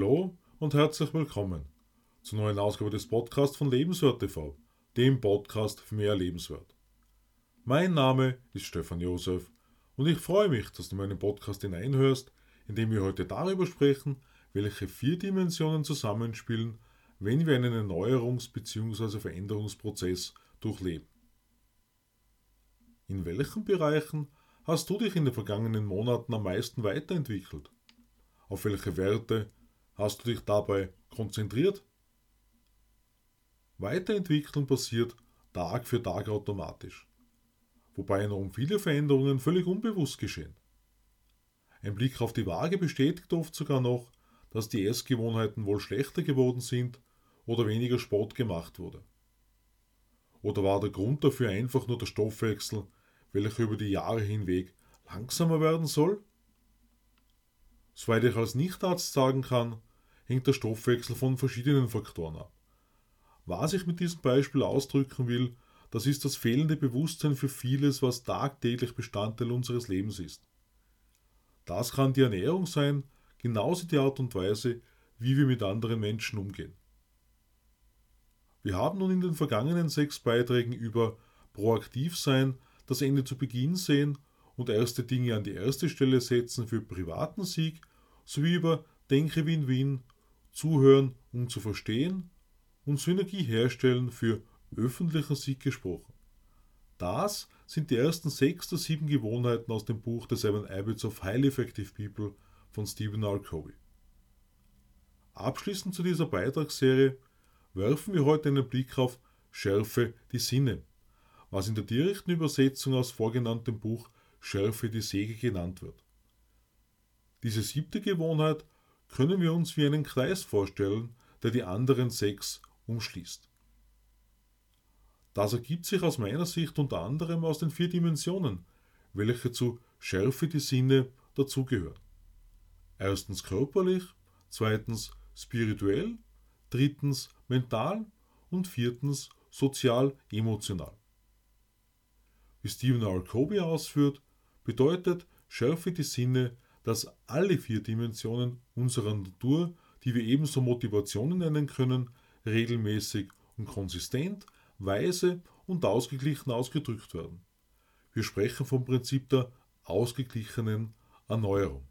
Hallo und herzlich willkommen zur neuen Ausgabe des Podcasts von Lebenswert TV, dem Podcast für mehr Lebenswert. Mein Name ist Stefan Josef und ich freue mich, dass du meinen Podcast hineinhörst, in dem wir heute darüber sprechen, welche 4 Dimensionen zusammenspielen, wenn wir einen Erneuerungs- bzw. Veränderungsprozess durchleben. In welchen Bereichen hast du dich in den vergangenen Monaten am meisten weiterentwickelt? Auf welche Werte hast du dich dabei konzentriert? Weiterentwicklung passiert Tag für Tag automatisch, wobei enorm viele Veränderungen völlig unbewusst geschehen. Ein Blick auf die Waage bestätigt oft sogar noch, dass die Essgewohnheiten wohl schlechter geworden sind oder weniger Sport gemacht wurde. Oder war der Grund dafür einfach nur der Stoffwechsel, welcher über die Jahre hinweg langsamer werden soll? Soweit ich als Nichtarzt sagen kann, hängt der Stoffwechsel von verschiedenen Faktoren ab. Was ich mit diesem Beispiel ausdrücken will, das ist das fehlende Bewusstsein für vieles, was tagtäglich Bestandteil unseres Lebens ist. Das kann die Ernährung sein, genauso die Art und Weise, wie wir mit anderen Menschen umgehen. Wir haben nun in den vergangenen 6 Beiträgen über proaktiv sein, das Ende zu Beginn sehen und erste Dinge an die erste Stelle setzen für privaten Sieg, sowie über Denke Win-Win, Zuhören um zu verstehen und Synergie herstellen für öffentlichen Sieg gesprochen. Das sind die ersten 6 der 7 Gewohnheiten aus dem Buch The 7 Habits of Highly Effective People von Stephen R. Covey. Abschließend zu dieser Beitragsserie werfen wir heute einen Blick auf Schärfe die Sinne, was in der direkten Übersetzung aus vorgenanntem Buch Schärfe die Säge genannt wird. Diese 7. Gewohnheit können wir uns wie einen Kreis vorstellen, der die anderen 6 umschließt. Das ergibt sich aus meiner Sicht unter anderem aus den 4 Dimensionen, welche zu Schärfe die Sinne dazugehören. Erstens körperlich, zweitens spirituell, drittens mental und viertens sozial-emotional. Wie Stephen R. Covey ausführt, bedeutet Schärfe die Sinne, dass alle 4 Dimensionen unserer Natur, die wir ebenso Motivationen nennen können, regelmäßig und konsistent, weise und ausgeglichen ausgedrückt werden. Wir sprechen vom Prinzip der ausgeglichenen Erneuerung.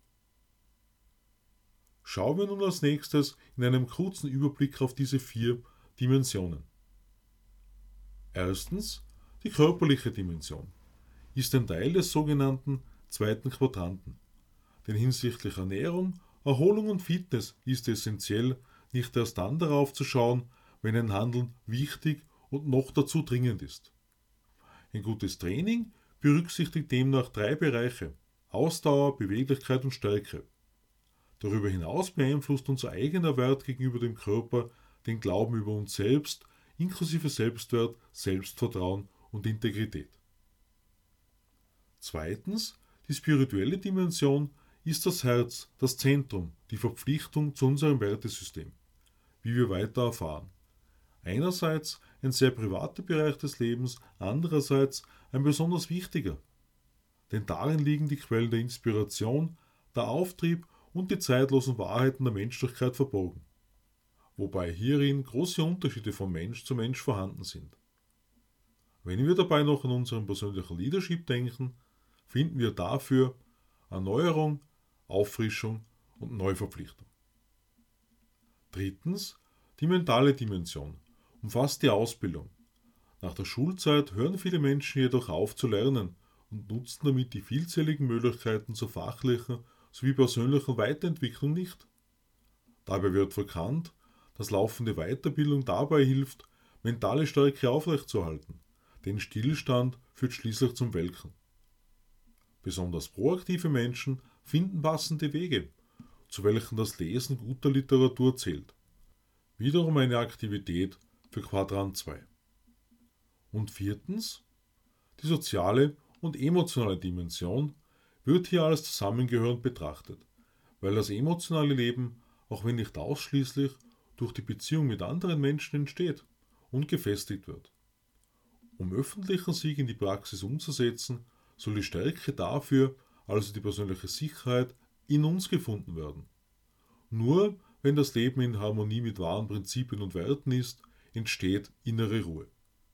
Schauen wir nun als nächstes in einem kurzen Überblick auf diese 4 Dimensionen. Erstens, die körperliche Dimension ist ein Teil des sogenannten 2. Quadranten. Denn hinsichtlich Ernährung, Erholung und Fitness ist essentiell, nicht erst dann darauf zu schauen, wenn ein Handeln wichtig und noch dazu dringend ist. Ein gutes Training berücksichtigt demnach 3 Bereiche: Ausdauer, Beweglichkeit und Stärke. Darüber hinaus beeinflusst unser eigener Wert gegenüber dem Körper den Glauben über uns selbst, inklusive Selbstwert, Selbstvertrauen und Integrität. Zweitens, die spirituelle Dimension ist das Herz, das Zentrum, die Verpflichtung zu unserem Wertesystem, wie wir weiter erfahren. Einerseits ein sehr privater Bereich des Lebens, andererseits ein besonders wichtiger. Denn darin liegen die Quellen der Inspiration, der Auftrieb und die zeitlosen Wahrheiten der Menschlichkeit verborgen. Wobei hierin große Unterschiede von Mensch zu Mensch vorhanden sind. Wenn wir dabei noch an unseren persönlichen Leadership denken, finden wir dafür Erneuerung, Auffrischung und Neuverpflichtung. Drittens, die mentale Dimension umfasst die Ausbildung. Nach der Schulzeit hören viele Menschen jedoch auf zu lernen und nutzen damit die vielzähligen Möglichkeiten zur fachlichen sowie persönlichen Weiterentwicklung nicht. Dabei wird verkannt, dass laufende Weiterbildung dabei hilft, mentale Stärke aufrechtzuerhalten, denn Stillstand führt schließlich zum Welken. Besonders proaktive Menschen finden passende Wege, zu welchen das Lesen guter Literatur zählt. Wiederum eine Aktivität für Quadrant 2. Und viertens, die soziale und emotionale Dimension wird hier als zusammengehörend betrachtet, weil das emotionale Leben, auch wenn nicht ausschließlich, durch die Beziehung mit anderen Menschen entsteht und gefestigt wird. Um öffentlichen Sieg in die Praxis umzusetzen, soll die Stärke dafür, also die persönliche Sicherheit, in uns gefunden werden. Nur wenn das Leben in Harmonie mit wahren Prinzipien und Werten ist, entsteht innere Ruhe.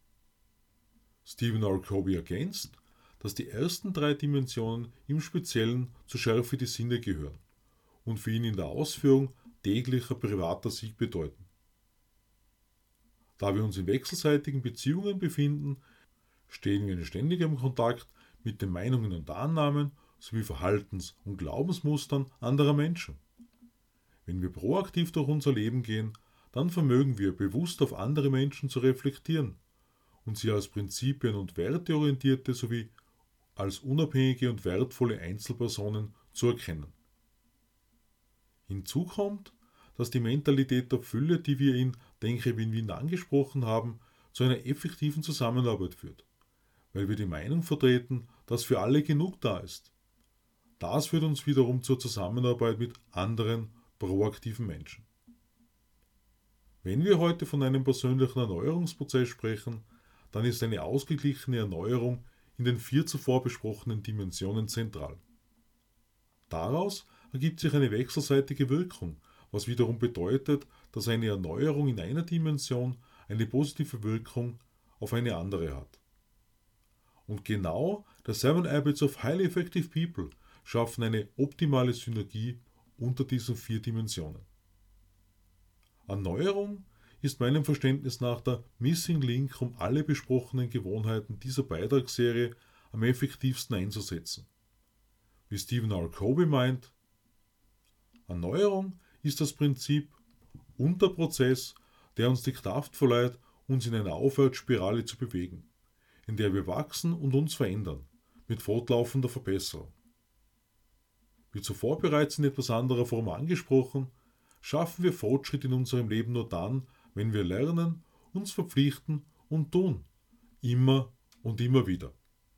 Stephen R. Covey ergänzt, dass die ersten 3 Dimensionen im Speziellen zur Schärfe der Sinne gehören und für ihn in der Ausführung täglicher privater Sieg bedeuten. Da wir uns in wechselseitigen Beziehungen befinden, stehen wir in ständigem Kontakt mit den Meinungen und Annahmen sowie Verhaltens- und Glaubensmustern anderer Menschen. Wenn wir proaktiv durch unser Leben gehen, dann vermögen wir bewusst auf andere Menschen zu reflektieren und sie als prinzipien- und werteorientierte sowie als unabhängige und wertvolle Einzelpersonen zu erkennen. Hinzu kommt, dass die Mentalität der Fülle, die wir in Denke Win-Win angesprochen haben, zu einer effektiven Zusammenarbeit führt, weil wir die Meinung vertreten, dass für alle genug da ist. Das führt uns wiederum zur Zusammenarbeit mit anderen proaktiven Menschen. Wenn wir heute von einem persönlichen Erneuerungsprozess sprechen, dann ist eine ausgeglichene Erneuerung in den 4 zuvor besprochenen Dimensionen zentral. Daraus ergibt sich eine wechselseitige Wirkung, was wiederum bedeutet, dass eine Erneuerung in einer Dimension eine positive Wirkung auf eine andere hat. Und genau die 7 Habits of Highly Effective People schaffen eine optimale Synergie unter diesen 4 Dimensionen. Erneuerung ist meinem Verständnis nach der Missing Link, um alle besprochenen Gewohnheiten dieser Beitragsserie am effektivsten einzusetzen. Wie Stephen R. Covey meint, Erneuerung ist das Prinzip und der Prozess, der uns die Kraft verleiht, uns in einer Aufwärtsspirale zu bewegen, in der wir wachsen und uns verändern, mit fortlaufender Verbesserung. Wie zuvor bereits in etwas anderer Form angesprochen, schaffen wir Fortschritt in unserem Leben nur dann, wenn wir lernen, uns verpflichten und tun, immer und immer wieder.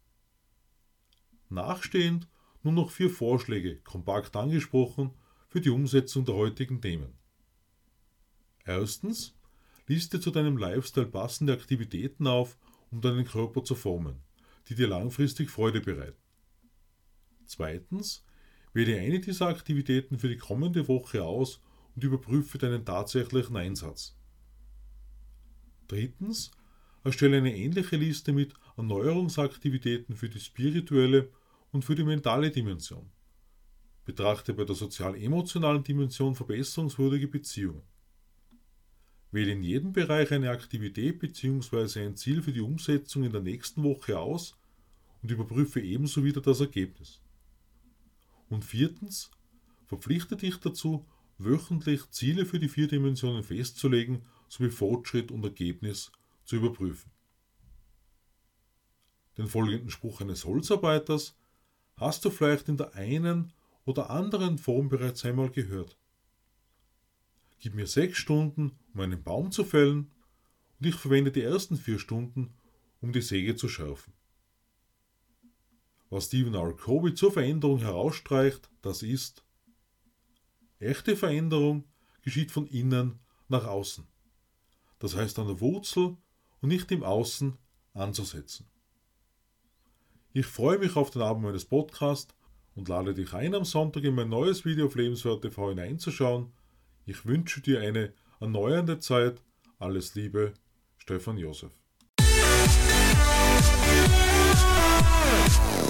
Nachstehend nun noch 4 Vorschläge, kompakt angesprochen, für die Umsetzung der heutigen Themen. Erstens, liste zu deinem Lifestyle passende Aktivitäten auf, um deinen Körper zu formen, die dir langfristig Freude bereiten. Zweitens, wähle eine dieser Aktivitäten für die kommende Woche aus und überprüfe deinen tatsächlichen Einsatz. Drittens, erstelle eine ähnliche Liste mit Erneuerungsaktivitäten für die spirituelle und für die mentale Dimension. Betrachte bei der sozial-emotionalen Dimension verbesserungswürdige Beziehungen. Wähle in jedem Bereich eine Aktivität bzw. ein Ziel für die Umsetzung in der nächsten Woche aus und überprüfe ebenso wieder das Ergebnis. Und viertens, verpflichte dich dazu, wöchentlich Ziele für die 4 Dimensionen festzulegen sowie Fortschritt und Ergebnis zu überprüfen. Den folgenden Spruch eines Holzarbeiters hast du vielleicht in der einen oder anderen Form bereits einmal gehört. Gib mir 6 Stunden, um einen Baum zu fällen, und ich verwende die ersten 4 Stunden, um die Säge zu schärfen. Was Stephen R. Covey zur Veränderung herausstreicht, das ist: Echte Veränderung geschieht von innen nach außen. Das heißt an der Wurzel und nicht im Außen anzusetzen. Ich freue mich auf den Abend meines Podcasts und lade dich ein, am Sonntag in mein neues Video auf Lebenswert TV hineinzuschauen. Ich wünsche dir eine erneuernde Zeit. Alles Liebe, Stefan Josef.